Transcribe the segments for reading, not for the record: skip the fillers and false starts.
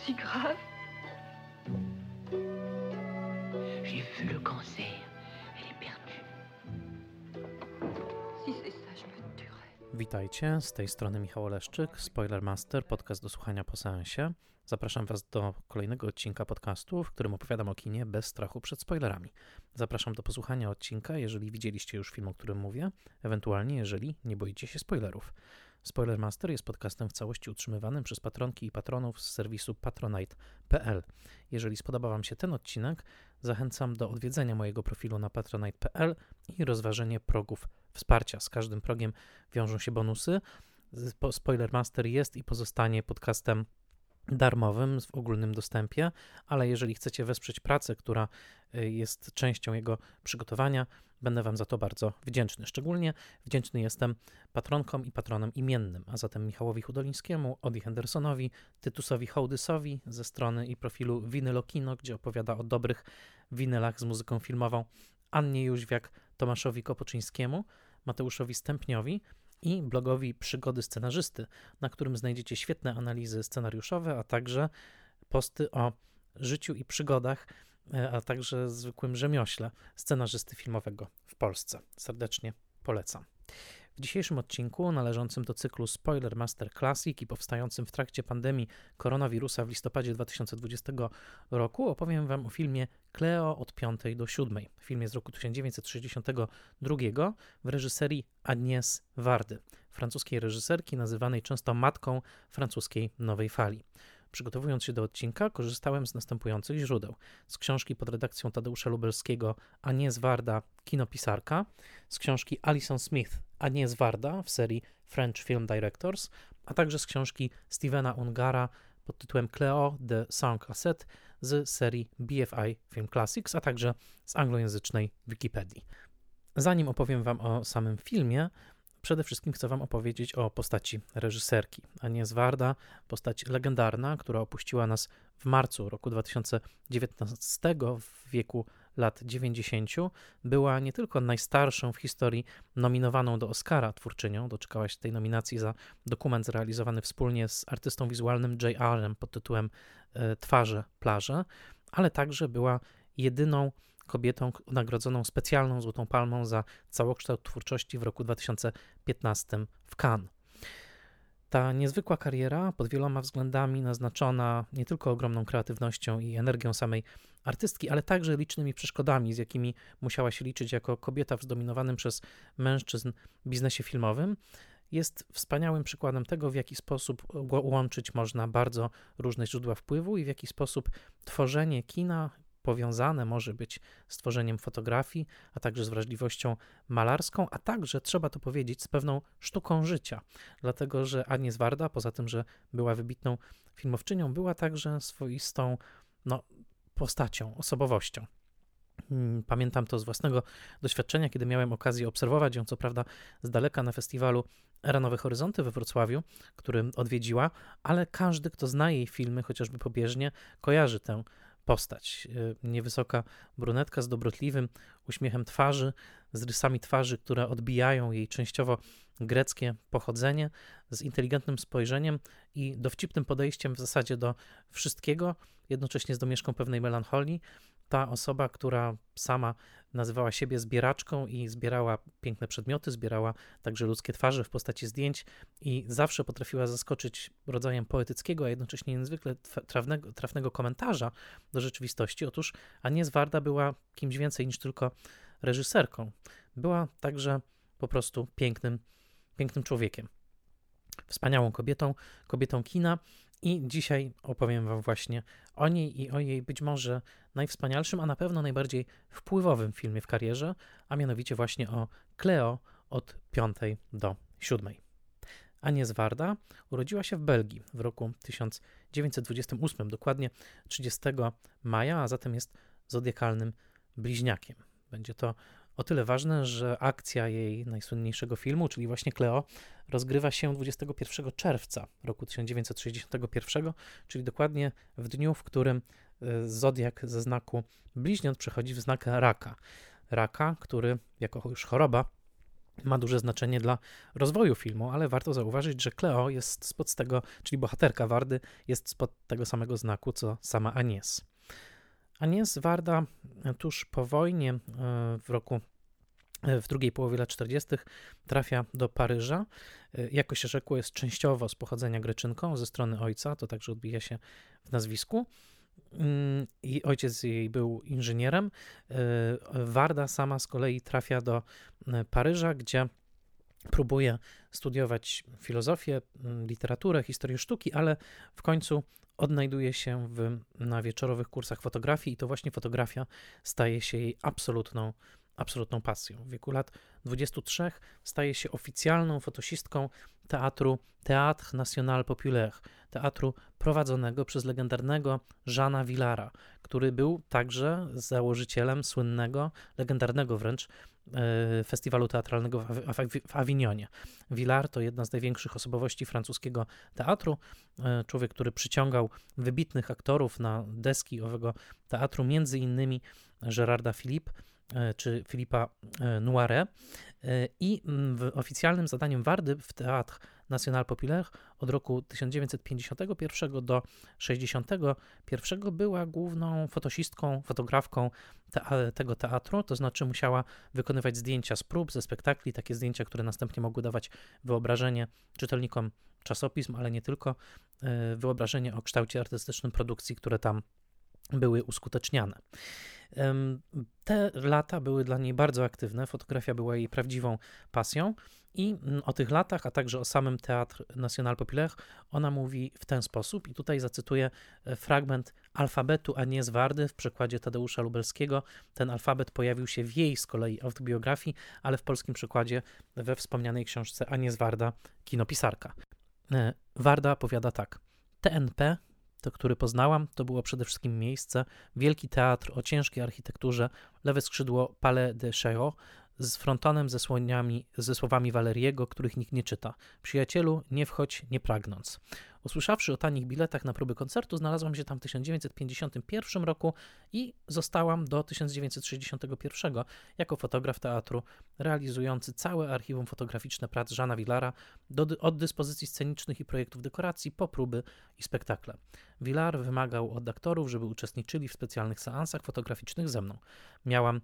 si grave? J'ai vu le cancer. Elle est perdue. Si c'est ça, je me tuerais. Witajcie, z tej strony Michał Oleszczyk, Spoilermaster, podcast do słuchania po seansie. Zapraszam Was do kolejnego odcinka podcastu, w którym opowiadam o kinie bez strachu przed spoilerami. Zapraszam do posłuchania odcinka, jeżeli widzieliście już film, o którym mówię, ewentualnie jeżeli nie boicie się spoilerów. Spoilermaster jest podcastem w całości utrzymywanym przez patronki i patronów z serwisu patronite.pl. Jeżeli spodoba Wam się ten odcinek, zachęcam do odwiedzenia mojego profilu na patronite.pl i rozważenie progów wsparcia. Z każdym progiem wiążą się bonusy. Spoilermaster jest i pozostanie podcastem darmowym w ogólnym dostępie, ale jeżeli chcecie wesprzeć pracę, która jest częścią jego przygotowania, będę Wam za to bardzo wdzięczny. Szczególnie wdzięczny jestem patronkom i patronom imiennym, a zatem Michałowi Hudolińskiemu, Odi Hendersonowi, Tytusowi Hołdysowi ze strony i profilu Winylokino, gdzie opowiada o dobrych winylach z muzyką filmową, Annie Jóźwiak, Tomaszowi Kopoczyńskiemu, Mateuszowi Stępniowi i blogowi Przygody Scenarzysty, na którym znajdziecie świetne analizy scenariuszowe, a także posty o życiu i przygodach, a także zwykłym rzemiośle scenarzysty filmowego w Polsce. Serdecznie polecam. W dzisiejszym odcinku, należącym do cyklu Spoilermaster Classic i powstającym w trakcie pandemii koronawirusa w listopadzie 2020 roku, opowiem Wam o filmie Cleo od 5 do 7. Filmie z roku 1962 w reżyserii Agnès Vardy, francuskiej reżyserki nazywanej często matką francuskiej nowej fali. Przygotowując się do odcinka, korzystałem z następujących źródeł. Z książki pod redakcją Tadeusza Lubelskiego Agnès Varda, kinopisarka, z książki Alison Smith Agnès Varda w serii French Film Directors, a także z książki Stevena Ungara pod tytułem Cleo de Saint-Cassette z serii BFI Film Classics, a także z anglojęzycznej Wikipedii. Zanim opowiem Wam o samym filmie, przede wszystkim chcę Wam opowiedzieć o postaci reżyserki. Agnès Varda, postać legendarna, która opuściła nas w marcu roku 2019 w wieku lat 90, była nie tylko najstarszą w historii nominowaną do Oscara twórczynią, doczekała się tej nominacji za dokument zrealizowany wspólnie z artystą wizualnym J.R.'em pod tytułem Twarze, plaże, ale także była jedyną kobietą nagrodzoną specjalną Złotą Palmą za całokształt twórczości w roku 2015 w Cannes. Ta niezwykła kariera, pod wieloma względami naznaczona nie tylko ogromną kreatywnością i energią samej artystki, ale także licznymi przeszkodami, z jakimi musiała się liczyć jako kobieta w zdominowanym przez mężczyzn biznesie filmowym, jest wspaniałym przykładem tego, w jaki sposób łączyć można bardzo różne źródła wpływu i w jaki sposób tworzenie kina powiązane może być z tworzeniem fotografii, a także z wrażliwością malarską, a także, trzeba to powiedzieć, z pewną sztuką życia. Dlatego, że Agnès Varda, poza tym, że była wybitną filmowczynią, była także swoistą postacią, osobowością. Pamiętam to z własnego doświadczenia, kiedy miałem okazję obserwować ją, co prawda z daleka na festiwalu Era Nowe Horyzonty we Wrocławiu, który odwiedziła, ale każdy, kto zna jej filmy, chociażby pobieżnie, kojarzy tę postać. Niewysoka brunetka z dobrotliwym uśmiechem twarzy, z rysami twarzy, które odbijają jej częściowo greckie pochodzenie, z inteligentnym spojrzeniem i dowcipnym podejściem w zasadzie do wszystkiego, jednocześnie z domieszką pewnej melancholii. Ta osoba, która sama nazywała siebie zbieraczką i zbierała piękne przedmioty, zbierała także ludzkie twarze w postaci zdjęć i zawsze potrafiła zaskoczyć rodzajem poetyckiego, a jednocześnie niezwykle trafnego komentarza do rzeczywistości. Otóż Agnès Varda była kimś więcej niż tylko reżyserką. Była także po prostu pięknym człowiekiem. Wspaniałą kobietą kina i dzisiaj opowiem Wam właśnie o niej i o jej być może najwspanialszym, a na pewno najbardziej wpływowym filmie w karierze, a mianowicie właśnie o Cleo od 5 do 7. Agnès Varda urodziła się w Belgii w roku 1928, dokładnie 30 maja, a zatem jest zodiakalnym bliźniakiem. Będzie to o tyle ważne, że akcja jej najsłynniejszego filmu, czyli właśnie Cleo, rozgrywa się 21 czerwca roku 1961, czyli dokładnie w dniu, w którym zodiak ze znaku bliźniąt przechodzi w znak raka. Raka, który jako już choroba ma duże znaczenie dla rozwoju filmu, ale warto zauważyć, że Cleo jest spod tego, czyli bohaterka Wardy, jest spod tego samego znaku, co sama Agnès. Agnès Varda tuż po wojnie w drugiej połowie lat 40. trafia do Paryża. Jako się rzekło, jest częściowo z pochodzenia Greczynką ze strony ojca, to także odbija się w nazwisku. I ojciec jej był inżynierem. Varda sama z kolei trafia do Paryża, gdzie próbuje studiować filozofię, literaturę, historię sztuki, ale w końcu odnajduje się na wieczorowych kursach fotografii i to właśnie fotografia staje się jej absolutną pasją. W wieku lat 23 staje się oficjalną fotosistką teatru Théâtre National Populaire, teatru prowadzonego przez legendarnego Jeana Villara, który był także założycielem słynnego, legendarnego wręcz festiwalu teatralnego w Awinionie. Villard to jedna z największych osobowości francuskiego teatru, człowiek, który przyciągał wybitnych aktorów na deski owego teatru, między innymi Gérarda Philippe czy Philippa Noiret, i oficjalnym zadaniem Vardy w Théâtre National Populaire od roku 1951 do 1961 była główną fotosistką, fotografką tego teatru, to znaczy musiała wykonywać zdjęcia z prób, ze spektakli, takie zdjęcia, które następnie mogły dawać wyobrażenie czytelnikom czasopism, ale nie tylko, wyobrażenie o kształcie artystycznym produkcji, które tam były uskuteczniane. Te lata były dla niej bardzo aktywne, fotografia była jej prawdziwą pasją i o tych latach, a także o samym Théâtre National Populaire ona mówi w ten sposób i tutaj zacytuję fragment alfabetu Agnès Vardy w przekładzie Tadeusza Lubelskiego. Ten alfabet pojawił się w jej z kolei autobiografii, ale w polskim przekładzie we wspomnianej książce Agnès Varda, kinopisarka. Varda powiada tak: TNP, to który poznałam, to było przede wszystkim miejsce, wielki teatr o ciężkiej architekturze, lewe skrzydło Palais de Chaillot z frontonem ze słowami Waleriego, których nikt nie czyta. Przyjacielu, nie wchodź, nie pragnąc. Usłyszawszy o tanich biletach na próby koncertu, znalazłam się tam w 1951 roku i zostałam do 1961 jako fotograf teatru, realizujący całe archiwum fotograficzne prac Jeana Villara od dyspozycji scenicznych i projektów dekoracji po próby i spektakle. Villar wymagał od aktorów, żeby uczestniczyli w specjalnych seansach fotograficznych ze mną. Miałam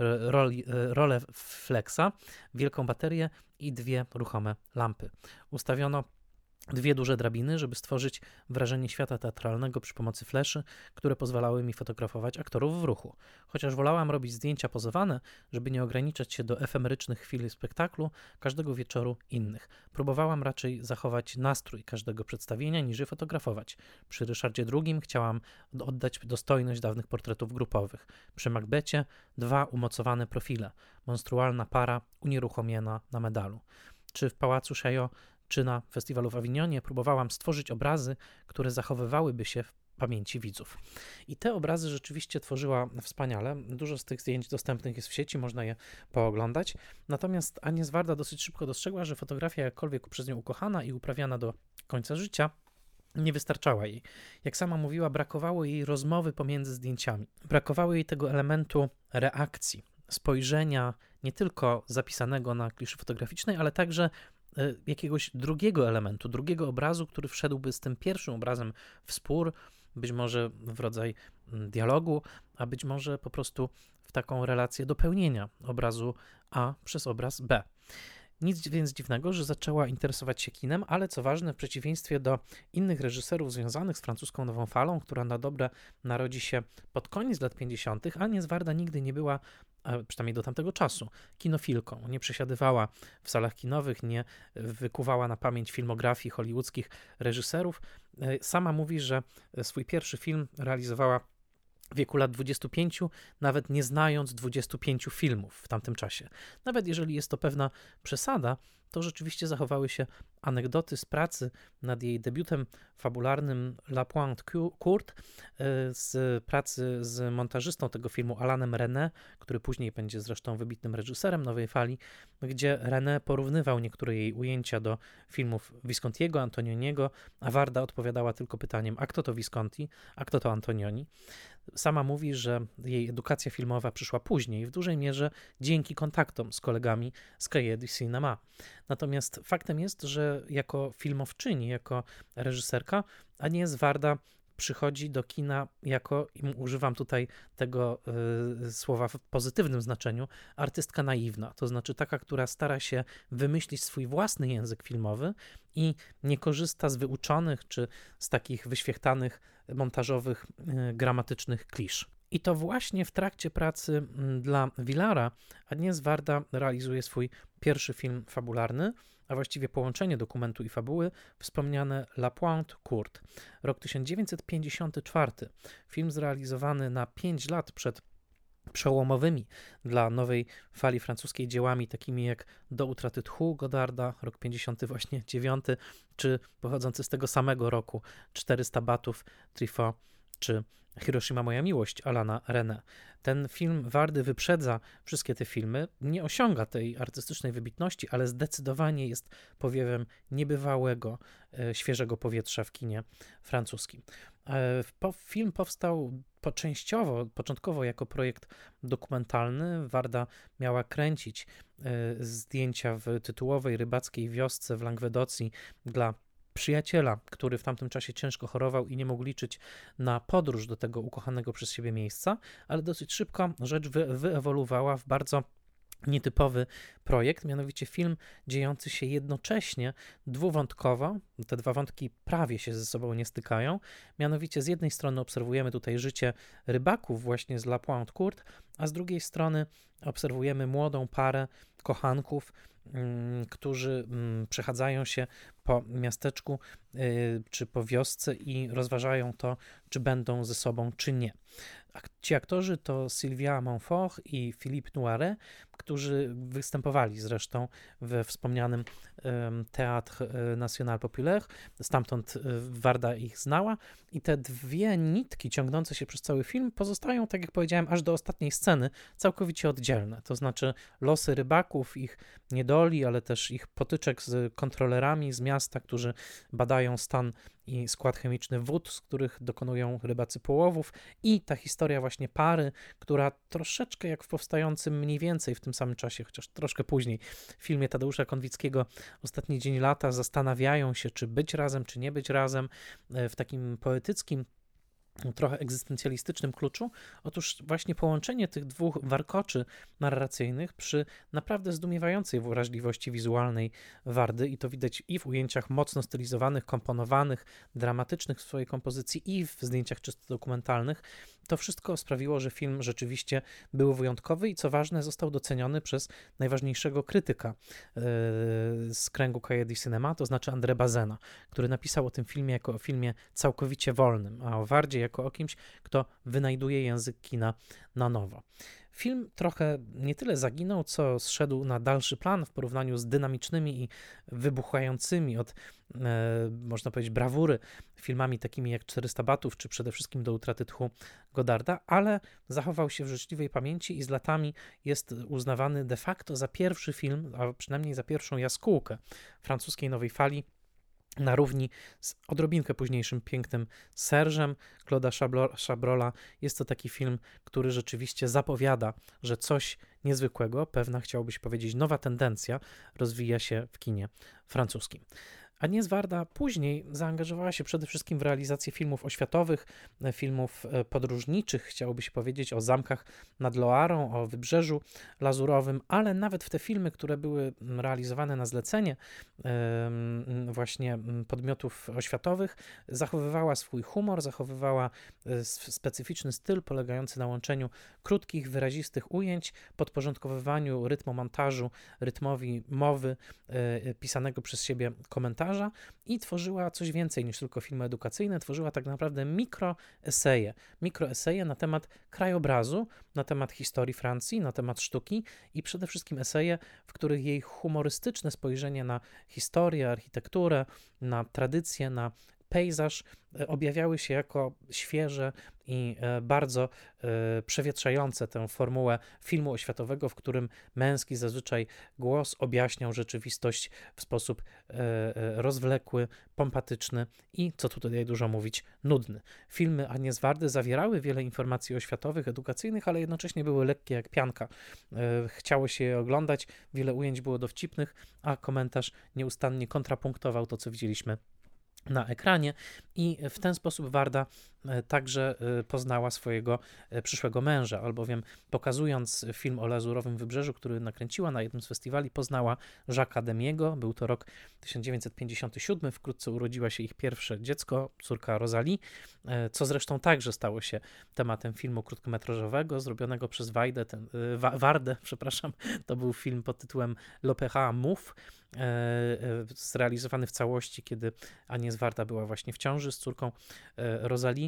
rolę flexa, wielką baterię i 2 ruchome lampy. Ustawiono 2 duże drabiny, żeby stworzyć wrażenie świata teatralnego przy pomocy fleszy, które pozwalały mi fotografować aktorów w ruchu. Chociaż wolałam robić zdjęcia pozowane, żeby nie ograniczać się do efemerycznych chwil spektaklu, każdego wieczoru innych. Próbowałam raczej zachować nastrój każdego przedstawienia, niż je fotografować. Przy Ryszardzie II chciałam oddać dostojność dawnych portretów grupowych. Przy Macbecie 2 umocowane profile, monstrualna para unieruchomiona na medalu. Czy w Pałacu Chaillot czy na festiwalu w Awinionie próbowałam stworzyć obrazy, które zachowywałyby się w pamięci widzów. I te obrazy rzeczywiście tworzyła wspaniale. Dużo z tych zdjęć dostępnych jest w sieci, można je pooglądać. Natomiast Agnès Varda dosyć szybko dostrzegła, że fotografia, jakkolwiek przez nią ukochana i uprawiana do końca życia, nie wystarczała jej. Jak sama mówiła, brakowało jej rozmowy pomiędzy zdjęciami. Brakowało jej tego elementu reakcji, spojrzenia nie tylko zapisanego na kliszy fotograficznej, ale także jakiegoś drugiego elementu, drugiego obrazu, który wszedłby z tym pierwszym obrazem w spór, być może w rodzaj dialogu, a być może po prostu w taką relację dopełnienia obrazu A przez obraz B. Nic więc dziwnego, że zaczęła interesować się kinem, ale co ważne, w przeciwieństwie do innych reżyserów związanych z francuską nową falą, która na dobre narodzi się pod koniec lat 50., Agnès Varda nigdy nie była, przynajmniej do tamtego czasu, kinofilką. Nie przesiadywała w salach kinowych, nie wykuwała na pamięć filmografii hollywoodzkich reżyserów. Sama mówi, że swój pierwszy film realizowała w wieku lat 25, nawet nie znając 25 filmów w tamtym czasie. Nawet jeżeli jest to pewna przesada, to rzeczywiście zachowały się anegdoty z pracy nad jej debiutem fabularnym La Pointe Courte, z pracy z montażystą tego filmu Alanem René, który później będzie zresztą wybitnym reżyserem Nowej Fali, gdzie René porównywał niektóre jej ujęcia do filmów Viscontiego, Antonioniego, a Warda odpowiadała tylko pytaniem, a kto to Visconti, a kto to Antonioni. Sama mówi, że jej edukacja filmowa przyszła później, w dużej mierze dzięki kontaktom z kolegami z Cahiers du Cinéma. Natomiast faktem jest, że jako filmowczyni, jako reżyserka, Agnès Varda przychodzi do kina jako, i używam tutaj tego słowa w pozytywnym znaczeniu, artystka naiwna, to znaczy taka, która stara się wymyślić swój własny język filmowy i nie korzysta z wyuczonych czy z takich wyświechtanych montażowych, gramatycznych klisz. I to właśnie w trakcie pracy dla Villara Agnès Varda realizuje swój pierwszy film fabularny, a właściwie połączenie dokumentu i fabuły, wspomniane La Pointe Courte. Rok 1954. Film zrealizowany na 5 lat przed przełomowymi dla nowej fali francuskiej dziełami takimi jak Do utraty tchu Godarda, rok 59, czy pochodzący z tego samego roku 400 batów Truffaut, czy Hiroshima moja miłość Alana René. Ten film Vardy wyprzedza wszystkie te filmy, nie osiąga tej artystycznej wybitności, ale zdecydowanie jest powiewem niebywałego, świeżego powietrza w kinie francuskim. Film powstał początkowo jako projekt dokumentalny. Varda miała kręcić zdjęcia w tytułowej rybackiej wiosce w Langwedocji dla przyjaciela, który w tamtym czasie ciężko chorował i nie mógł liczyć na podróż do tego ukochanego przez siebie miejsca, ale dosyć szybko rzecz wyewoluowała w bardzo nietypowy projekt, mianowicie film dziejący się jednocześnie dwuwątkowo. Te dwa wątki prawie się ze sobą nie stykają. Mianowicie z jednej strony obserwujemy tutaj życie rybaków właśnie z La Pointe Courte, a z drugiej strony obserwujemy młodą parę kochanków, którzy przechadzają się po miasteczku czy po wiosce i rozważają to, czy będą ze sobą, czy nie. Ci aktorzy to Sylvia Montfort i Philippe Noiret, którzy występowali zresztą we wspomnianym Théâtre National Populaire, stamtąd Varda ich znała i te dwie nitki ciągnące się przez cały film pozostają, tak jak powiedziałem, aż do ostatniej sceny całkowicie oddzielne, to znaczy losy rybaków, ich niedoli, ale też ich potyczek z kontrolerami z miasta, którzy badają stan i skład chemiczny wód, z których dokonują rybacy połowów, i ta historia właśnie pary, która troszeczkę jak w powstającym mniej więcej w tym samym czasie, chociaż troszkę później, w filmie Tadeusza Konwickiego Ostatni dzień lata zastanawiają się, czy być razem, czy nie być razem, w takim poetyckim, trochę egzystencjalistycznym kluczu. Otóż właśnie połączenie tych dwóch warkoczy narracyjnych przy naprawdę zdumiewającej wrażliwości wizualnej Vardy, i to widać i w ujęciach mocno stylizowanych, komponowanych, dramatycznych w swojej kompozycji i w zdjęciach czysto dokumentalnych, to wszystko sprawiło, że film rzeczywiście był wyjątkowy i co ważne, został doceniony przez najważniejszego krytyka z kręgu Cahiers du Cinéma, to znaczy André Bazena, który napisał o tym filmie jako o filmie całkowicie wolnym, a o Vardzie jako o kimś, kto wynajduje język kina na nowo. Film trochę nie tyle zaginął, co zszedł na dalszy plan w porównaniu z dynamicznymi i wybuchającymi od, można powiedzieć, brawury filmami takimi jak 400 batów, czy przede wszystkim Do utraty tchu Godarda, ale zachował się w życzliwej pamięci i z latami jest uznawany de facto za pierwszy film, a przynajmniej za pierwszą jaskółkę francuskiej nowej fali, na równi z odrobinkę późniejszym Pięknym Serżem Claude'a Chabrola. Jest to taki film, który rzeczywiście zapowiada, że coś niezwykłego, pewna, chciałbyś powiedzieć, nowa tendencja rozwija się w kinie francuskim. Agnès Varda później zaangażowała się przede wszystkim w realizację filmów oświatowych, filmów podróżniczych, chciałoby się powiedzieć o zamkach nad Loarą, o Wybrzeżu Lazurowym, ale nawet w te filmy, które były realizowane na zlecenie właśnie podmiotów oświatowych, zachowywała swój humor, zachowywała specyficzny styl polegający na łączeniu krótkich, wyrazistych ujęć, podporządkowywaniu rytmu montażu, rytmowi mowy, pisanego przez siebie komentarza, komentarza i tworzyła coś więcej niż tylko filmy edukacyjne, tworzyła tak naprawdę mikroeseje na temat krajobrazu, na temat historii Francji, na temat sztuki i przede wszystkim eseje, w których jej humorystyczne spojrzenie na historię, architekturę, na tradycję, na pejzaż objawiały się jako świeże i bardzo przewietrzające tę formułę filmu oświatowego, w którym męski zazwyczaj głos objaśniał rzeczywistość w sposób rozwlekły, pompatyczny i, co tutaj dużo mówić, nudny. Filmy Agnieszki Vardy zawierały wiele informacji oświatowych, edukacyjnych, ale jednocześnie były lekkie jak pianka. Chciało się je oglądać, wiele ujęć było dowcipnych, a komentarz nieustannie kontrapunktował to, co widzieliśmy na ekranie i w ten sposób Varda także poznała swojego przyszłego męża, albowiem pokazując film o Lazurowym Wybrzeżu, który nakręciła na jednym z festiwali, poznała Jacques'a Demiego. Był to rok 1957, wkrótce urodziła się ich pierwsze dziecko, córka Rosalie, co zresztą także stało się tematem filmu krótkometrażowego zrobionego przez Vardę, to był film pod tytułem L'Opéra Mouffe, zrealizowany w całości, kiedy Agnieszka Varda była właśnie w ciąży z córką Rosalie,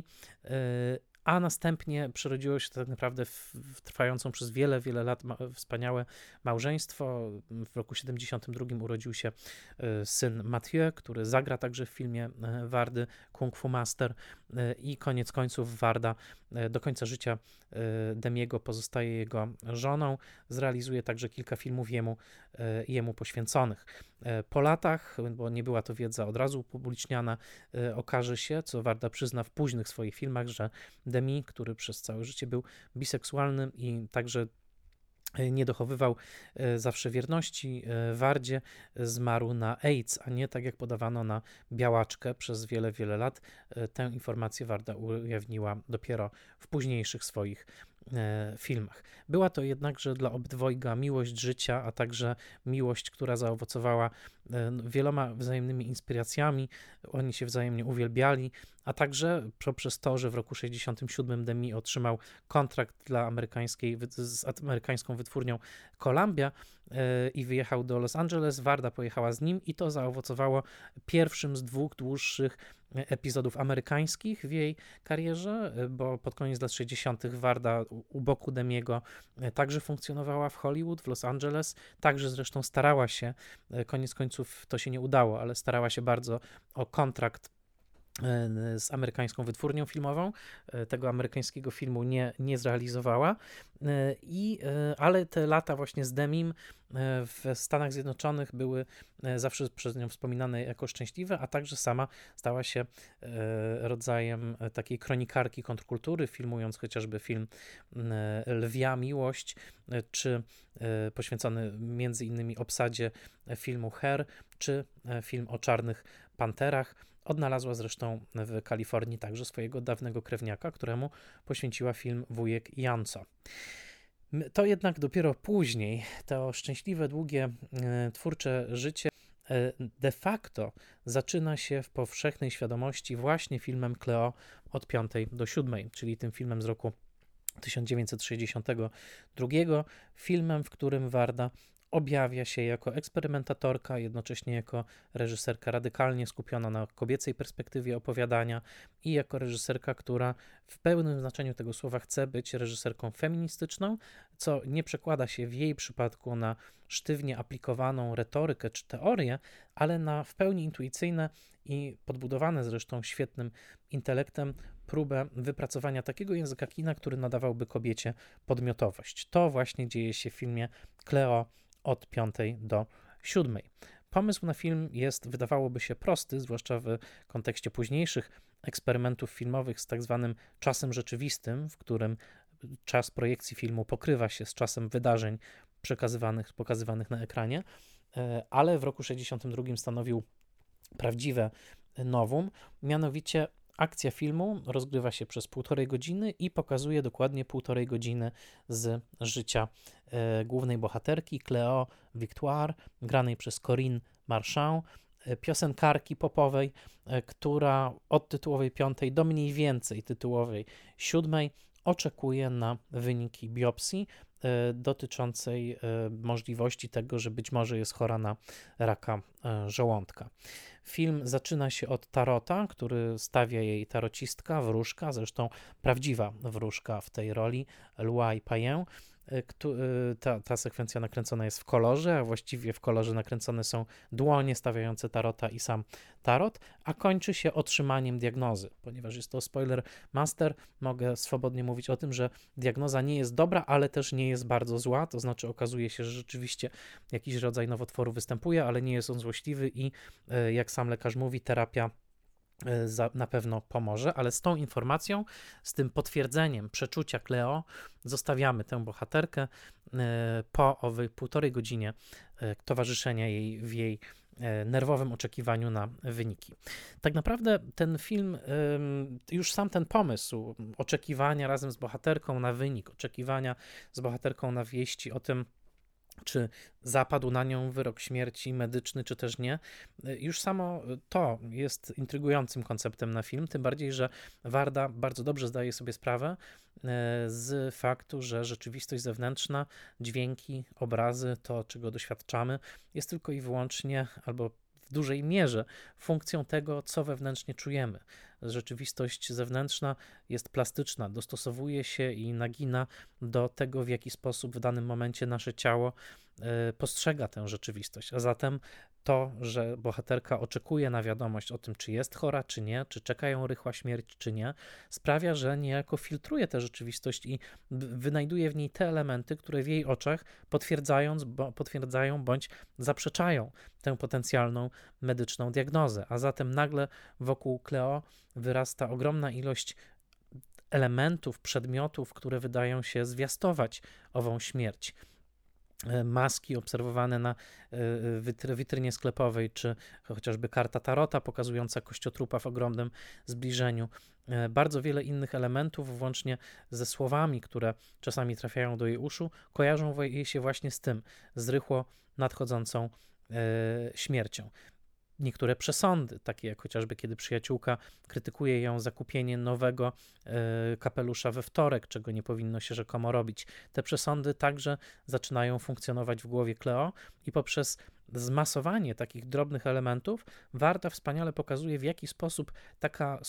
a następnie przerodziło się tak naprawdę w trwającą przez wiele, wiele lat wspaniałe małżeństwo. W roku 1972 urodził się syn Mathieu, który zagra także w filmie Vardy Kung Fu Master i koniec końców Varda do końca życia Demiego pozostaje jego żoną. Zrealizuje także kilka filmów jemu poświęconych. Po latach, bo nie była to wiedza od razu upubliczniana, okaże się, co Varda przyzna w późnych swoich filmach, że Demi, który przez całe życie był biseksualny i także nie dochowywał zawsze wierności Vardzie, zmarł na AIDS, a nie tak jak podawano na białaczkę przez wiele, wiele lat. Tę informację Varda ujawniła dopiero w późniejszych swoich filmach. Była to jednakże dla obydwojga miłość życia, a także miłość, która zaowocowała wieloma wzajemnymi inspiracjami. Oni się wzajemnie uwielbiali, a także poprzez to, że w roku 1967 Demi otrzymał kontrakt z amerykańską wytwórnią Columbia i wyjechał do Los Angeles. Varda pojechała z nim i to zaowocowało pierwszym z 2 dłuższych epizodów amerykańskich w jej karierze, bo pod koniec lat 60. Varda u boku Demiego także funkcjonowała w Hollywood, w Los Angeles, także zresztą starała się, koniec końców to się nie udało, ale starała się bardzo o kontrakt z amerykańską wytwórnią filmową. Tego amerykańskiego filmu nie zrealizowała, ale te lata właśnie z Demim w Stanach Zjednoczonych były zawsze przez nią wspominane jako szczęśliwe, a także sama stała się rodzajem takiej kronikarki kontrkultury, filmując chociażby film Lwia Miłość, czy poświęcony między innymi obsadzie filmu Her, czy film o Czarnych Panterach. Odnalazła zresztą w Kalifornii także swojego dawnego krewniaka, któremu poświęciła film Wujek Janco. To jednak dopiero później, to szczęśliwe, długie, twórcze życie de facto zaczyna się w powszechnej świadomości właśnie filmem Cleo od 5 do 7, czyli tym filmem z roku 1962, filmem, w którym Varda objawia się jako eksperymentatorka, jednocześnie jako reżyserka radykalnie skupiona na kobiecej perspektywie opowiadania i jako reżyserka, która w pełnym znaczeniu tego słowa chce być reżyserką feministyczną, co nie przekłada się w jej przypadku na sztywnie aplikowaną retorykę czy teorię, ale na w pełni intuicyjne i podbudowane zresztą świetnym intelektem próbę wypracowania takiego języka kina, który nadawałby kobiecie podmiotowość. To właśnie dzieje się w filmie Cleo od 5 do 7. Pomysł na film jest, wydawałoby się, prosty, zwłaszcza w kontekście późniejszych eksperymentów filmowych z tak zwanym czasem rzeczywistym, w którym czas projekcji filmu pokrywa się z czasem wydarzeń pokazywanych na ekranie, ale w roku 1962 stanowił prawdziwe novum, mianowicie akcja filmu rozgrywa się przez 1,5 godziny i pokazuje dokładnie 1,5 godziny z życia głównej bohaterki Cleo Victoire, granej przez Corinne Marchand, piosenkarki popowej, która od tytułowej 5 do mniej więcej tytułowej 7 oczekuje na wyniki biopsji dotyczącej możliwości tego, że być może jest chora na raka żołądka. Film zaczyna się od tarota, który stawia jej tarocistka, wróżka, zresztą prawdziwa wróżka w tej roli, Luai Payen. Ta sekwencja nakręcona jest w kolorze, a właściwie w kolorze nakręcone są dłonie stawiające tarota i sam tarot, a kończy się otrzymaniem diagnozy. Ponieważ jest to spoiler master, mogę swobodnie mówić o tym, że diagnoza nie jest dobra, ale też nie jest bardzo zła, to znaczy okazuje się, że rzeczywiście jakiś rodzaj nowotworu występuje, ale nie jest on złośliwy i jak sam lekarz mówi, terapia na pewno pomoże, ale z tą informacją, z tym potwierdzeniem przeczucia Cleo zostawiamy tę bohaterkę po owej 1,5 godzinie towarzyszenia jej w jej nerwowym oczekiwaniu na wyniki. Tak naprawdę ten film, już sam ten pomysł oczekiwania razem z bohaterką na wynik, oczekiwania z bohaterką na wieści o tym, czy zapadł na nią wyrok śmierci medyczny, czy też nie. Już samo to jest intrygującym konceptem na film, tym bardziej, że Warda bardzo dobrze zdaje sobie sprawę z faktu, że rzeczywistość zewnętrzna, dźwięki, obrazy, to czego doświadczamy, jest tylko i wyłącznie, albo w dużej mierze funkcją tego, co wewnętrznie czujemy. Rzeczywistość zewnętrzna jest plastyczna, dostosowuje się i nagina do tego, w jaki sposób w danym momencie nasze ciało postrzega tę rzeczywistość. A zatem to, że bohaterka oczekuje na wiadomość o tym, czy jest chora, czy nie, czy czeka ją rychła śmierć, czy nie, sprawia, że niejako filtruje tę rzeczywistość i wynajduje w niej te elementy, które w jej oczach potwierdzają bądź zaprzeczają tę potencjalną medyczną diagnozę. A zatem nagle wokół Cleo wyrasta ogromna ilość elementów, przedmiotów, które wydają się zwiastować ową śmierć. Maski obserwowane na witrynie sklepowej, czy chociażby karta tarota pokazująca kościotrupa w ogromnym zbliżeniu. Bardzo wiele innych elementów, włącznie ze słowami, które czasami trafiają do jej uszu, kojarzą jej się właśnie z tym, z rychło nadchodzącą śmiercią. Niektóre przesądy, takie jak chociażby kiedy przyjaciółka krytykuje ją za kupienie nowego kapelusza we wtorek, czego nie powinno się rzekomo robić. Te przesądy także zaczynają funkcjonować w głowie Cleo i poprzez zmasowanie takich drobnych elementów Warda wspaniale pokazuje, w jaki sposób taka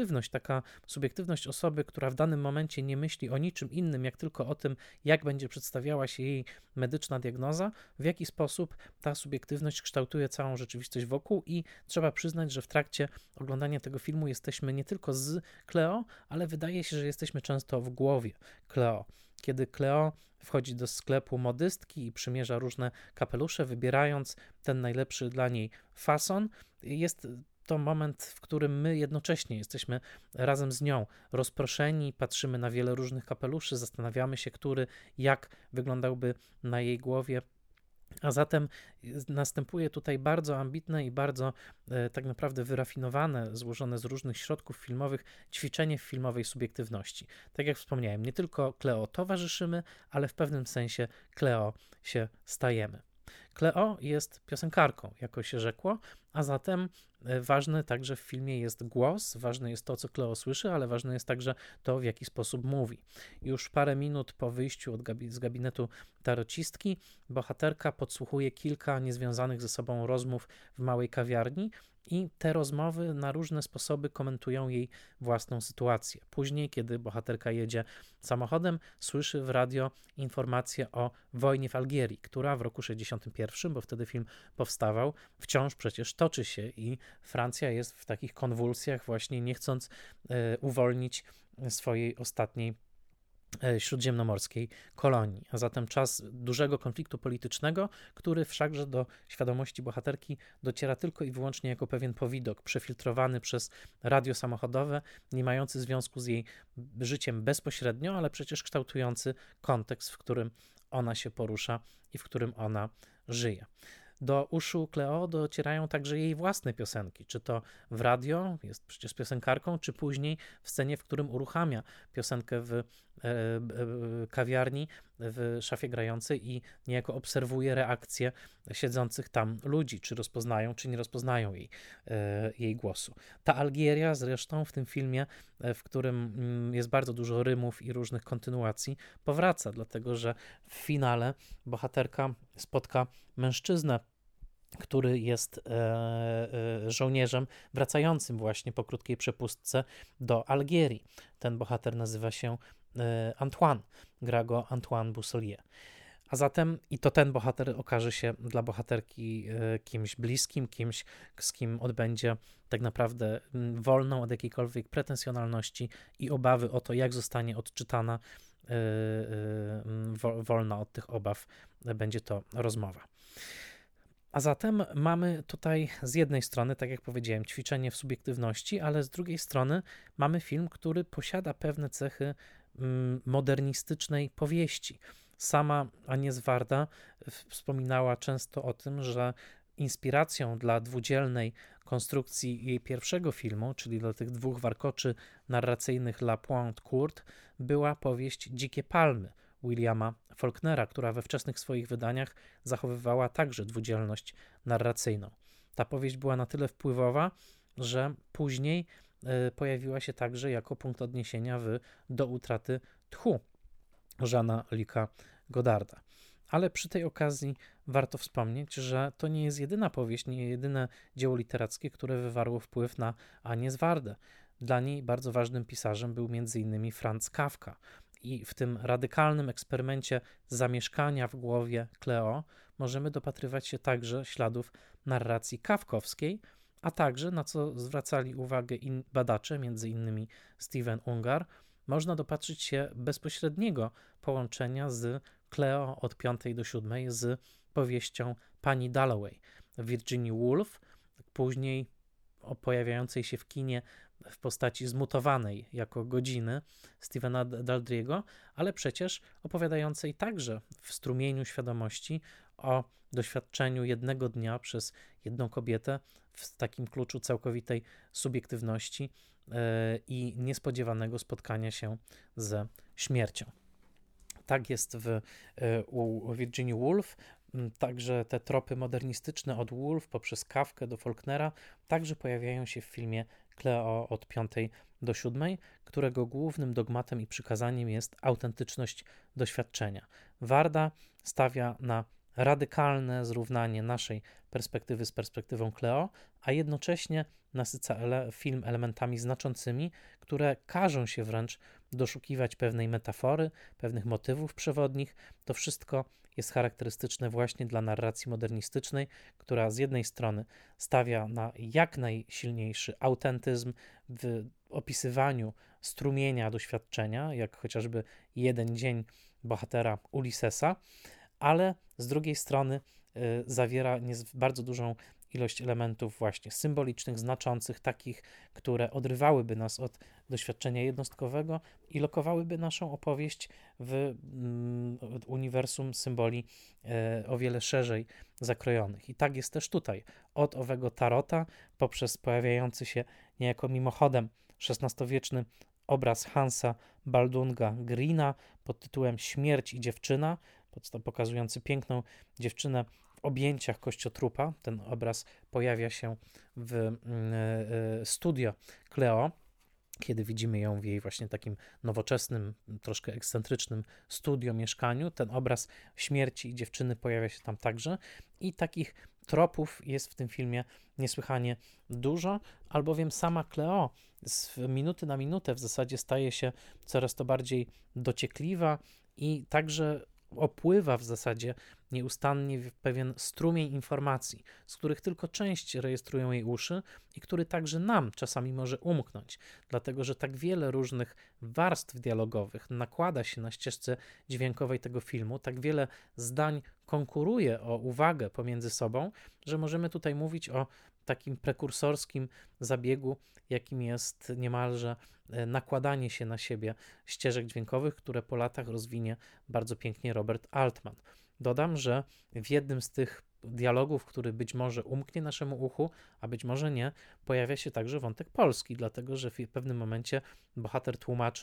subiektywność osoby, która w danym momencie nie myśli o niczym innym, jak tylko o tym, jak będzie przedstawiała się jej medyczna diagnoza, w jaki sposób ta subiektywność kształtuje całą rzeczywistość wokół i trzeba przyznać, że w trakcie oglądania tego filmu jesteśmy nie tylko z Cleo, ale wydaje się, że jesteśmy często w głowie Cleo. Kiedy Cleo wchodzi do sklepu modystki i przymierza różne kapelusze, wybierając ten najlepszy dla niej fason, jest to moment, w którym my jednocześnie jesteśmy razem z nią rozproszeni, patrzymy na wiele różnych kapeluszy, zastanawiamy się, który jak wyglądałby na jej głowie. A zatem następuje tutaj bardzo ambitne i bardzo tak naprawdę wyrafinowane, złożone z różnych środków filmowych ćwiczenie w filmowej subiektywności. Tak jak wspomniałem, nie tylko Cleo towarzyszymy, ale w pewnym sensie Cleo się stajemy. Cleo jest piosenkarką, jako się rzekło, a zatem ważny także w filmie jest głos, ważne jest to, co Cleo słyszy, ale ważne jest także to, w jaki sposób mówi. Już parę minut po wyjściu z gabinetu tarocistki bohaterka podsłuchuje kilka niezwiązanych ze sobą rozmów w małej kawiarni i te rozmowy na różne sposoby komentują jej własną sytuację. Później, kiedy bohaterka jedzie samochodem, słyszy w radio informację o wojnie w Algierii, która w roku 1961, bo wtedy film powstawał, wciąż przecież toczy się i Francja jest w takich konwulsjach, właśnie nie chcąc uwolnić swojej ostatniej śródziemnomorskiej kolonii. A zatem czas dużego konfliktu politycznego, który wszakże do świadomości bohaterki dociera tylko i wyłącznie jako pewien powidok, przefiltrowany przez radio samochodowe, nie mający związku z jej życiem bezpośrednio, ale przecież kształtujący kontekst, w którym ona się porusza i w którym ona żyje. Do uszu Cleo docierają także jej własne piosenki, czy to w radio, jest przecież piosenkarką, czy później w scenie, w którym uruchamia piosenkę w kawiarni, w szafie grającej i niejako obserwuje reakcje siedzących tam ludzi, czy rozpoznają, czy nie rozpoznają jej głosu. Ta Algieria zresztą w tym filmie, w którym jest bardzo dużo rymów i różnych kontynuacji, powraca, dlatego że w finale bohaterka spotka mężczyznę, który jest żołnierzem wracającym właśnie po krótkiej przepustce do Algierii. Ten bohater nazywa się Antoine, gra go Antoine Bussolier. A zatem i to ten bohater okaże się dla bohaterki kimś bliskim, kimś, z kim odbędzie tak naprawdę wolną od jakiejkolwiek pretensjonalności i obawy o to, jak zostanie odczytana, wolna od tych obaw będzie to rozmowa. A zatem mamy tutaj z jednej strony, tak jak powiedziałem, ćwiczenie w subiektywności, ale z drugiej strony mamy film, który posiada pewne cechy modernistycznej powieści. Sama Agnieszka Varda wspominała często o tym, że inspiracją dla dwudzielnej konstrukcji jej pierwszego filmu, czyli dla tych dwóch warkoczy narracyjnych La Pointe Courte, była powieść Dzikie Palmy Williama Faulknera, która we wczesnych swoich wydaniach zachowywała także dwudzielność narracyjną. Ta powieść była na tyle wpływowa, że później pojawiła się także jako punkt odniesienia Do utraty tchu Jeana-Luca Godarda. Ale przy tej okazji warto wspomnieć, że to nie jest jedyna powieść, nie jedyne dzieło literackie, które wywarło wpływ na Agnieszkę Vardę. Dla niej bardzo ważnym pisarzem był m.in. Franz Kafka. I w tym radykalnym eksperymencie zamieszkania w głowie Cleo możemy dopatrywać się także śladów narracji kafkowskiej, a także, na co zwracali uwagę badacze, m.in. Steven Ungar, można dopatrzyć się bezpośredniego połączenia z Cleo od 5 do 7 z powieścią pani Dalloway, Virginia Woolf, później pojawiającej się w kinie w postaci zmutowanej jako Godziny Stephena Daldry'ego, ale przecież opowiadającej także w strumieniu świadomości o doświadczeniu jednego dnia przez jedną kobietę w takim kluczu całkowitej subiektywności i niespodziewanego spotkania się ze śmiercią. Tak jest u Virginia Woolf. Także te tropy modernistyczne od Woolf poprzez Kafkę do Faulknera także pojawiają się w filmie Cleo od 5 do 7, którego głównym dogmatem i przykazaniem jest autentyczność doświadczenia. Varda stawia na radykalne zrównanie naszej perspektywy z perspektywą Cleo, a jednocześnie nasyca film elementami znaczącymi, które każą się wręcz doszukiwać pewnej metafory, pewnych motywów przewodnich. To wszystko jest charakterystyczne właśnie dla narracji modernistycznej, która z jednej strony stawia na jak najsilniejszy autentyzm w opisywaniu strumienia doświadczenia, jak chociażby jeden dzień bohatera Ulyssesa, ale z drugiej strony zawiera bardzo dużą ilość elementów właśnie symbolicznych, znaczących, takich, które odrywałyby nas od doświadczenia jednostkowego i lokowałyby naszą opowieść w uniwersum symboli o wiele szerzej zakrojonych. I tak jest też tutaj. Od owego tarota, poprzez pojawiający się niejako mimochodem XVI-wieczny obraz Hansa Baldunga Greena pod tytułem Śmierć i dziewczyna, pokazujący piękną dziewczynę w objęciach kościotrupa. Ten obraz pojawia się w studio Cleo, kiedy widzimy ją w jej właśnie takim nowoczesnym, troszkę ekscentrycznym studio, mieszkaniu. Ten obraz śmierci i dziewczyny pojawia się tam także i takich tropów jest w tym filmie niesłychanie dużo, albowiem sama Cleo z minuty na minutę w zasadzie staje się coraz to bardziej dociekliwa i także opływa w zasadzie nieustannie w pewien strumień informacji, z których tylko część rejestrują jej uszy i który także nam czasami może umknąć, dlatego że tak wiele różnych warstw dialogowych nakłada się na ścieżce dźwiękowej tego filmu, tak wiele zdań konkuruje o uwagę pomiędzy sobą, że możemy tutaj mówić o takim prekursorskim zabiegu, jakim jest niemalże nakładanie się na siebie ścieżek dźwiękowych, które po latach rozwinie bardzo pięknie Robert Altman. Dodam, że w jednym z tych dialogów, który być może umknie naszemu uchu, a być może nie, pojawia się także wątek polski, dlatego że w pewnym momencie bohater tłumaczy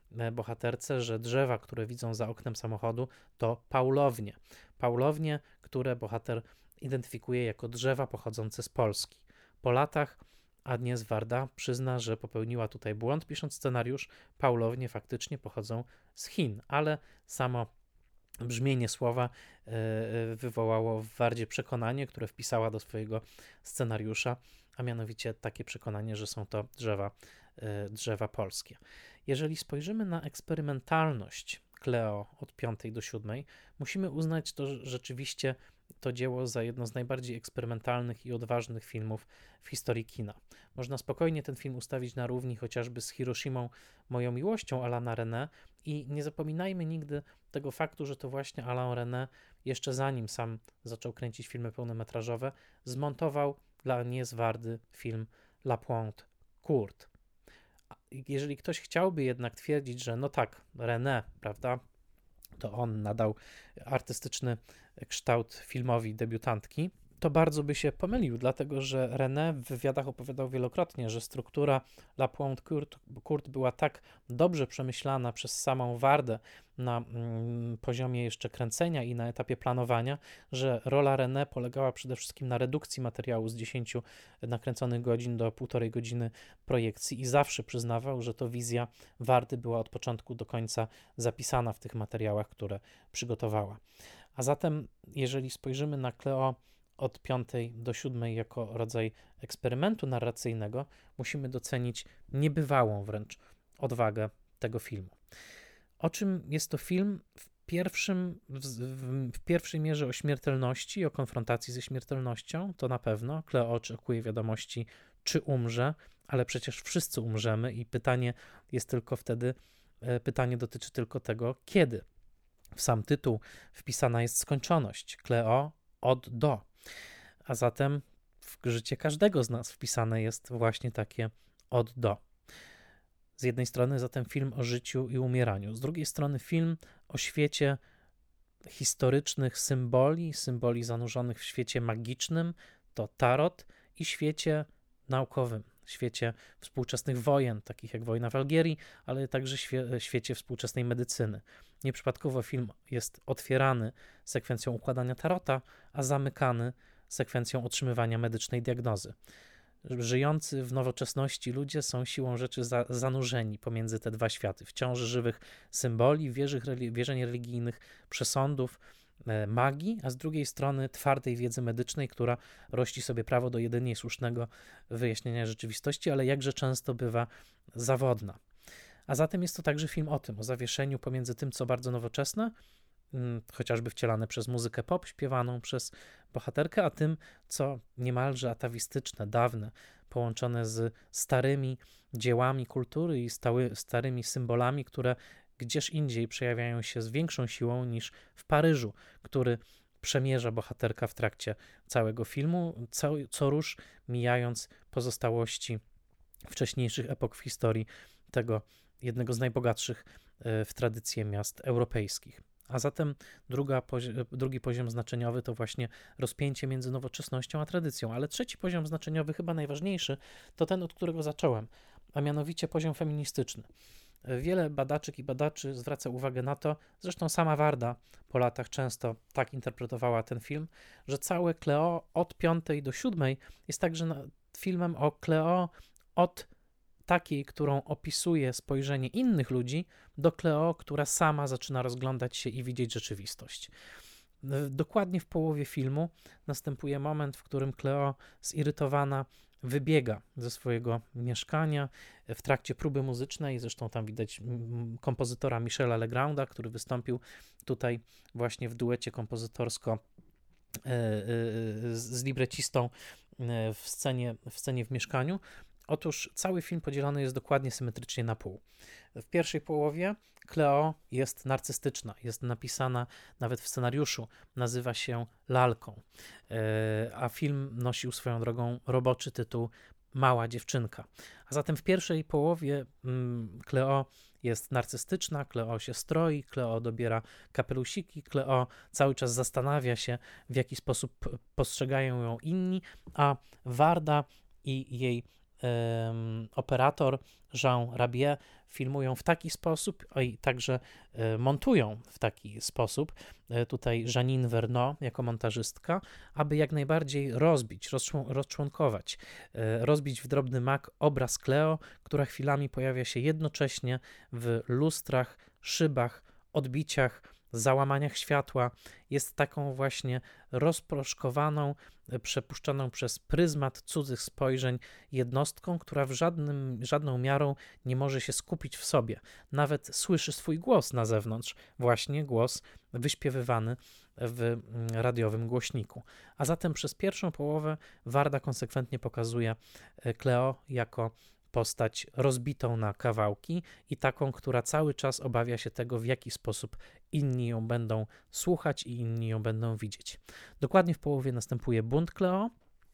bohaterce, że drzewa, które widzą za oknem samochodu, to paulownie. Paulownie, które bohater identyfikuje jako drzewa pochodzące z Polski. Po latach Agnieszka Varda przyzna, że popełniła tutaj błąd, pisząc scenariusz. Paulownie faktycznie pochodzą z Chin, ale samo brzmienie słowa wywołało w Vardzie przekonanie, które wpisała do swojego scenariusza, a mianowicie takie przekonanie, że są to drzewa polskie. Jeżeli spojrzymy na eksperymentalność Cleo od 5 do 7, musimy uznać to rzeczywiście to dzieło za jedno z najbardziej eksperymentalnych i odważnych filmów w historii kina. Można spokojnie ten film ustawić na równi chociażby z Hiroshimą, moją miłością Alana René i nie zapominajmy nigdy tego faktu, że to właśnie Alain René, jeszcze zanim sam zaczął kręcić filmy pełnometrażowe, zmontował dla Agnieszki Vardy film La Pointe Courte. Jeżeli ktoś chciałby jednak twierdzić, że no tak, René, prawda, to on nadał artystyczny kształt filmowi debiutantki, to bardzo by się pomylił, dlatego że René w wywiadach opowiadał wielokrotnie, że struktura La Pointe Courte była tak dobrze przemyślana przez samą Vardę na poziomie jeszcze kręcenia i na etapie planowania, że rola René polegała przede wszystkim na redukcji materiału z 10 nakręconych godzin do 1,5 godziny projekcji i zawsze przyznawał, że to wizja Vardy była od początku do końca zapisana w tych materiałach, które przygotowała. A zatem, jeżeli spojrzymy na Cleo od 5 do 7 jako rodzaj eksperymentu narracyjnego, musimy docenić niebywałą wręcz odwagę tego filmu. O czym jest to film? W pierwszej mierze o śmiertelności, o konfrontacji ze śmiertelnością, to na pewno. Cleo oczekuje wiadomości, czy umrze, ale przecież wszyscy umrzemy i pytanie dotyczy tylko tego, kiedy. W sam tytuł wpisana jest skończoność. Cleo od do. A zatem w życie każdego z nas wpisane jest właśnie takie od do. Z jednej strony zatem film o życiu i umieraniu, z drugiej strony film o świecie historycznych symboli zanurzonych w świecie magicznym, to tarot, i świecie naukowym, świecie współczesnych wojen, takich jak wojna w Algierii, ale także świecie współczesnej medycyny. Nieprzypadkowo film jest otwierany sekwencją układania tarota, a zamykany sekwencją otrzymywania medycznej diagnozy. Żyjący w nowoczesności ludzie są siłą rzeczy zanurzeni pomiędzy te dwa światy, wciąż żywych symboli, wierzeń religijnych, przesądów, magii, a z drugiej strony twardej wiedzy medycznej, która rości sobie prawo do jedynie słusznego wyjaśnienia rzeczywistości, ale jakże często bywa zawodna. A zatem jest to także film o tym, o zawieszeniu pomiędzy tym, co bardzo nowoczesne, chociażby wcielane przez muzykę pop, śpiewaną przez bohaterkę, a tym, co niemalże atawistyczne, dawne, połączone z starymi dziełami kultury i starymi symbolami, które gdzieś indziej przejawiają się z większą siłą niż w Paryżu, który przemierza bohaterka w trakcie całego filmu, co rusz mijając pozostałości wcześniejszych epok w historii tego jednego z najbogatszych w tradycję miast europejskich. A zatem drugi poziom znaczeniowy to właśnie rozpięcie między nowoczesnością a tradycją, ale trzeci poziom znaczeniowy, chyba najważniejszy, to ten, od którego zacząłem, a mianowicie poziom feministyczny. Wiele badaczek i badaczy zwraca uwagę na to, zresztą sama Varda po latach często tak interpretowała ten film, że całe Cleo od 5 do 7 jest także filmem o Cleo od takiej, którą opisuje spojrzenie innych ludzi, do Cleo, która sama zaczyna rozglądać się i widzieć rzeczywistość. Dokładnie w połowie filmu następuje moment, w którym Cleo zirytowana wybiega ze swojego mieszkania w trakcie próby muzycznej, zresztą tam widać kompozytora Michela Legranda, który wystąpił tutaj właśnie w duecie kompozytorsko z librecistą w scenie w mieszkaniu. Otóż cały film podzielony jest dokładnie symetrycznie na pół. W pierwszej połowie Cleo jest narcystyczna, jest napisana nawet w scenariuszu, nazywa się Lalką, a film nosił swoją drogą roboczy tytuł Mała dziewczynka. A zatem w pierwszej połowie Cleo jest narcystyczna, Cleo się stroi, Cleo dobiera kapelusiki, Cleo cały czas zastanawia się, w jaki sposób postrzegają ją inni, a Varda i jej operator Jean Rabier filmują w taki sposób i także montują w taki sposób, tutaj Janine Vernot jako montażystka, aby jak najbardziej rozczłonkować, rozbić w drobny mak obraz Cleo, która chwilami pojawia się jednocześnie w lustrach, szybach, odbiciach, załamaniach światła. Jest taką właśnie rozproszkowaną, przepuszczoną przez pryzmat cudzych spojrzeń jednostką, która żadną miarą nie może się skupić w sobie. Nawet słyszy swój głos na zewnątrz, właśnie głos wyśpiewywany w radiowym głośniku. A zatem przez pierwszą połowę Warda konsekwentnie pokazuje Cleo jako postać rozbitą na kawałki i taką, która cały czas obawia się tego, w jaki sposób inni ją będą słuchać i inni ją będą widzieć. Dokładnie w połowie następuje bunt Cleo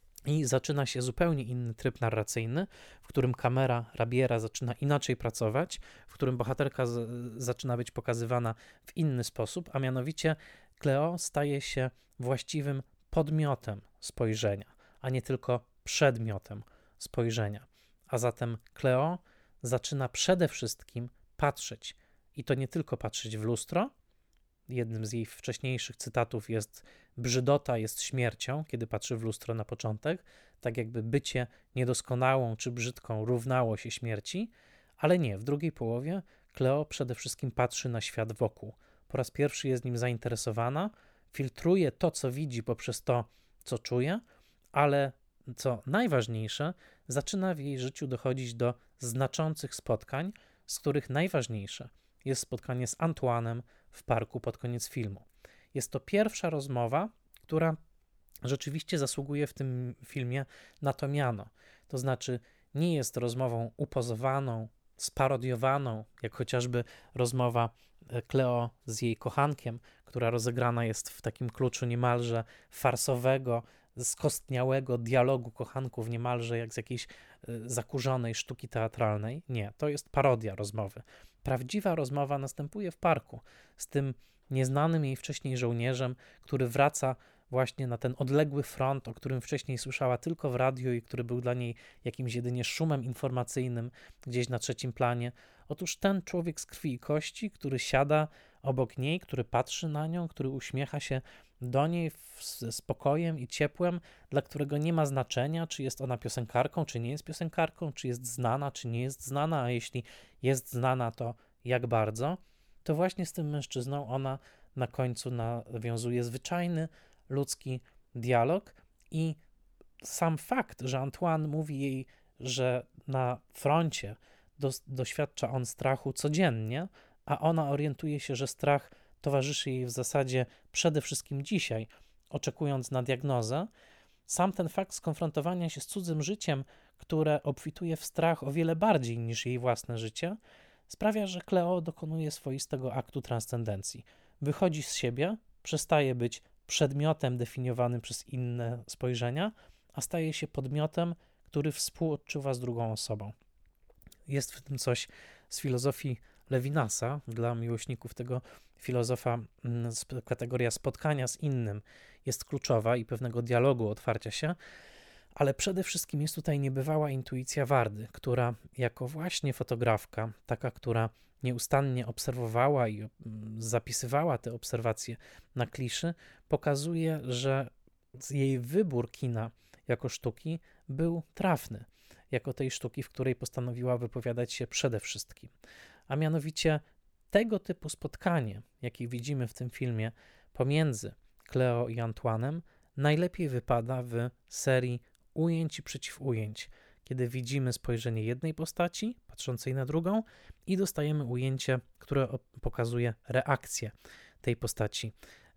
i zaczyna się zupełnie inny tryb narracyjny, w którym kamera Rabiera zaczyna inaczej pracować, w którym bohaterka zaczyna być pokazywana w inny sposób, a mianowicie Cleo staje się właściwym podmiotem spojrzenia, a nie tylko przedmiotem spojrzenia. A zatem Cleo zaczyna przede wszystkim patrzeć. I to nie tylko patrzeć w lustro. Jednym z jej wcześniejszych cytatów jest: brzydota jest śmiercią, kiedy patrzy w lustro na początek, tak jakby bycie niedoskonałą czy brzydką równało się śmierci, ale nie, w drugiej połowie Cleo przede wszystkim patrzy na świat wokół. Po raz pierwszy jest nim zainteresowana, filtruje to, co widzi poprzez to, co czuje, ale co najważniejsze, zaczyna w jej życiu dochodzić do znaczących spotkań, z których najważniejsze jest spotkanie z Antoine'em w parku pod koniec filmu. Jest to pierwsza rozmowa, która rzeczywiście zasługuje w tym filmie na to miano. To znaczy nie jest rozmową upozowaną, sparodiowaną, jak chociażby rozmowa Cleo z jej kochankiem, która rozegrana jest w takim kluczu niemalże farsowego, skostniałego dialogu kochanków, niemalże jak z jakiejś zakurzonej sztuki teatralnej. Nie, to jest parodia rozmowy. Prawdziwa rozmowa następuje w parku z tym nieznanym jej wcześniej żołnierzem, który wraca właśnie na ten odległy front, o którym wcześniej słyszała tylko w radiu i który był dla niej jakimś jedynie szumem informacyjnym gdzieś na trzecim planie. Otóż ten człowiek z krwi i kości, który siada obok niej, który patrzy na nią, który uśmiecha się do niej ze spokojem i ciepłem, dla którego nie ma znaczenia, czy jest ona piosenkarką, czy nie jest piosenkarką, czy jest znana, czy nie jest znana, a jeśli jest znana, to jak bardzo, to właśnie z tym mężczyzną ona na końcu nawiązuje zwyczajny, ludzki dialog i sam fakt, że Antoine mówi jej, że na froncie doświadcza on strachu codziennie, a ona orientuje się, że strach towarzyszy jej w zasadzie przede wszystkim dzisiaj, oczekując na diagnozę, sam ten fakt skonfrontowania się z cudzym życiem, które obfituje w strach o wiele bardziej niż jej własne życie, sprawia, że Cleo dokonuje swoistego aktu transcendencji. Wychodzi z siebie, przestaje być przedmiotem definiowanym przez inne spojrzenia, a staje się podmiotem, który współodczuwa z drugą osobą. Jest w tym coś z filozofii Levinasa. Dla miłośników tego filozofa kategoria spotkania z innym jest kluczowa i pewnego dialogu, otwarcia się, ale przede wszystkim jest tutaj niebywała intuicja Wardy, która jako właśnie fotografka, taka, która nieustannie obserwowała i zapisywała te obserwacje na kliszy, pokazuje, że jej wybór kina jako sztuki był trafny, jako tej sztuki, w której postanowiła wypowiadać się przede wszystkim. A mianowicie tego typu spotkanie, jakie widzimy w tym filmie pomiędzy Cleo i Antoine'em, najlepiej wypada w serii ujęć i przeciwujęć, kiedy widzimy spojrzenie jednej postaci patrzącej na drugą i dostajemy ujęcie, które pokazuje reakcję tej postaci.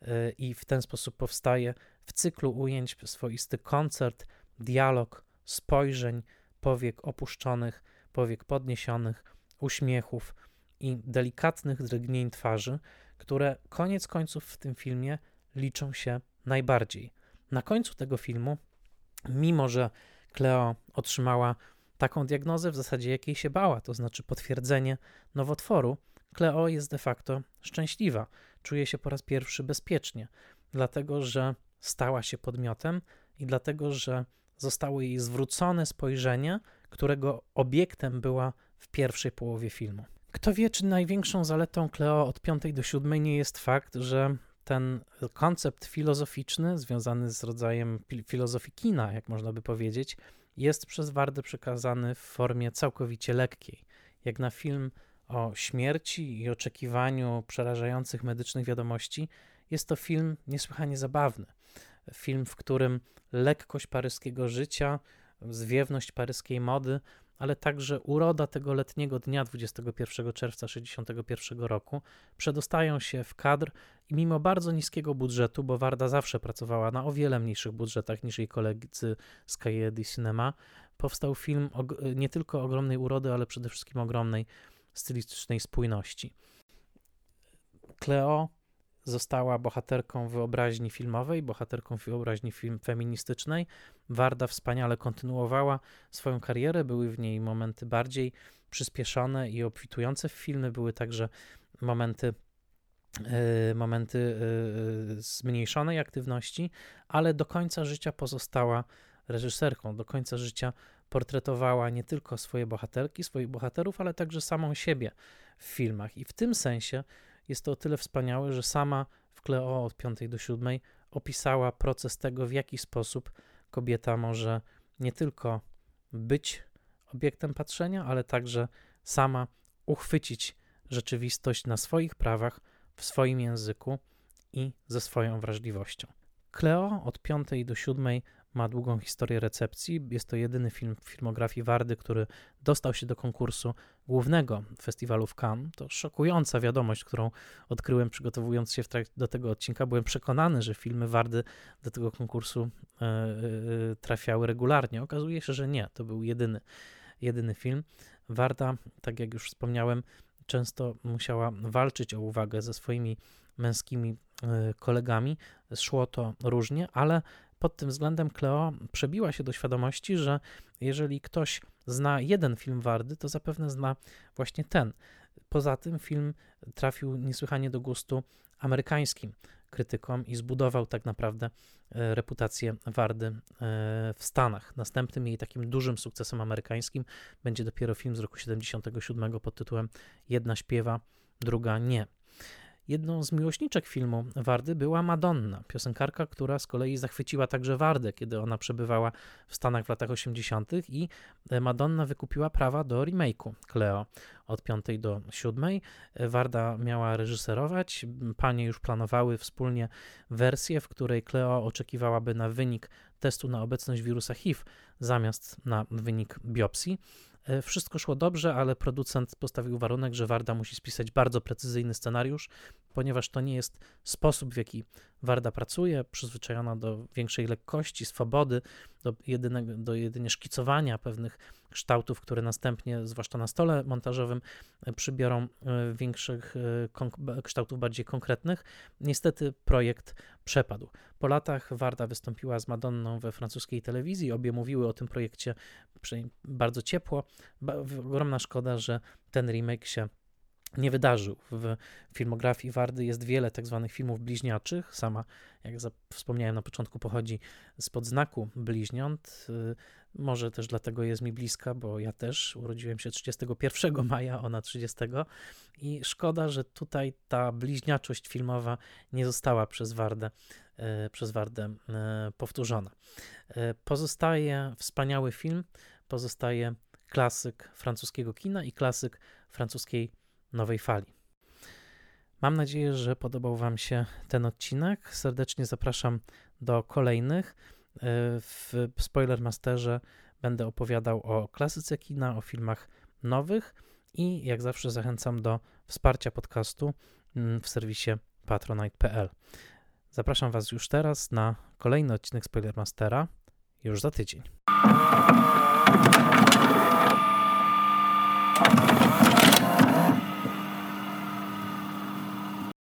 I w ten sposób powstaje w cyklu ujęć swoisty koncert, dialog, spojrzeń, powiek opuszczonych, powiek podniesionych, uśmiechów i delikatnych drgnień twarzy, które koniec końców w tym filmie liczą się najbardziej. Na końcu tego filmu, mimo że Cleo otrzymała taką diagnozę, w zasadzie jakiej się bała, to znaczy potwierdzenie nowotworu, Cleo jest de facto szczęśliwa, czuje się po raz pierwszy bezpiecznie, dlatego że stała się podmiotem i dlatego że zostało jej zwrócone spojrzenie, którego obiektem była w pierwszej połowie filmu. Kto wie, czy największą zaletą Cleo od 5 do 7 nie jest fakt, że ten koncept filozoficzny związany z rodzajem filozofii kina, jak można by powiedzieć, jest przez Vardę przekazany w formie całkowicie lekkiej. Jak na film o śmierci i oczekiwaniu przerażających medycznych wiadomości, jest to film niesłychanie zabawny. Film, w którym lekkość paryskiego życia, zwiewność paryskiej mody, ale także uroda tego letniego dnia 21 czerwca 1961 roku przedostają się w kadr i mimo bardzo niskiego budżetu, bo Varda zawsze pracowała na o wiele mniejszych budżetach niż jej koledzy z Cahiers du Cinéma, powstał film nie tylko ogromnej urody, ale przede wszystkim ogromnej stylistycznej spójności. Cleo została bohaterką wyobraźni filmowej, bohaterką wyobraźni feministycznej. Varda wspaniale kontynuowała swoją karierę, były w niej momenty bardziej przyspieszone i obfitujące w filmy, były także momenty zmniejszonej aktywności, ale do końca życia pozostała reżyserką, do końca życia portretowała nie tylko swoje bohaterki, swoich bohaterów, ale także samą siebie w filmach. I w tym sensie jest to o tyle wspaniałe, że sama w Cleo od 5 do 7 opisała proces tego, w jaki sposób kobieta może nie tylko być obiektem patrzenia, ale także sama uchwycić rzeczywistość na swoich prawach, w swoim języku i ze swoją wrażliwością. Cleo od 5 do 7 ma długą historię recepcji. Jest to jedyny film w filmografii Vardy, który dostał się do konkursu głównego festiwalu w Cannes. To szokująca wiadomość, którą odkryłem przygotowując się do tego odcinka. Byłem przekonany, że filmy Vardy do tego konkursu trafiały regularnie. Okazuje się, że nie. To był jedyny film. Varda, tak jak już wspomniałem, często musiała walczyć o uwagę ze swoimi męskimi kolegami. Szło to różnie, ale pod tym względem Cleo przebiła się do świadomości, że jeżeli ktoś zna jeden film Vardy, to zapewne zna właśnie ten. Poza tym film trafił niesłychanie do gustu amerykańskim krytykom i zbudował tak naprawdę reputację Vardy w Stanach. Następnym jej takim dużym sukcesem amerykańskim będzie dopiero film z roku 1977 pod tytułem Jedna śpiewa, druga nie. Jedną z miłośniczek filmu Vardy była Madonna, piosenkarka, która z kolei zachwyciła także Vardę, kiedy ona przebywała w Stanach w latach 80. i Madonna wykupiła prawa do remake'u Cleo od 5 do 7. Varda miała reżyserować, panie już planowały wspólnie wersję, w której Cleo oczekiwałaby na wynik testu na obecność wirusa HIV zamiast na wynik biopsji. Wszystko szło dobrze, ale producent postawił warunek, że Varda musi spisać bardzo precyzyjny scenariusz, ponieważ to nie jest sposób, w jaki Varda pracuje, przyzwyczajona do większej lekkości, swobody, do jedynie szkicowania pewnych kształtów, które następnie, zwłaszcza na stole montażowym, przybiorą większych kształtów bardziej konkretnych. Niestety projekt przepadł. Po latach Varda wystąpiła z Madonną we francuskiej telewizji, obie mówiły o tym projekcie bardzo ciepło. Ogromna szkoda, że ten remake się nie wydarzył. W filmografii Vardy jest wiele tak zwanych filmów bliźniaczych. Sama, jak wspomniałem na początku, pochodzi spod znaku bliźniąt. Może też dlatego jest mi bliska, bo ja też urodziłem się 31 maja, ona 30. I szkoda, że tutaj ta bliźniaczość filmowa nie została przez Vardę powtórzona. Pozostaje wspaniały film, pozostaje klasyk francuskiego kina i klasyk francuskiej nowej fali. Mam nadzieję, że podobał Wam się ten odcinek. Serdecznie zapraszam do kolejnych. W Spoilermasterze będę opowiadał o klasyce kina, o filmach nowych i jak zawsze zachęcam do wsparcia podcastu w serwisie patronite.pl. Zapraszam Was już teraz na kolejny odcinek Spoilermastera już za tydzień.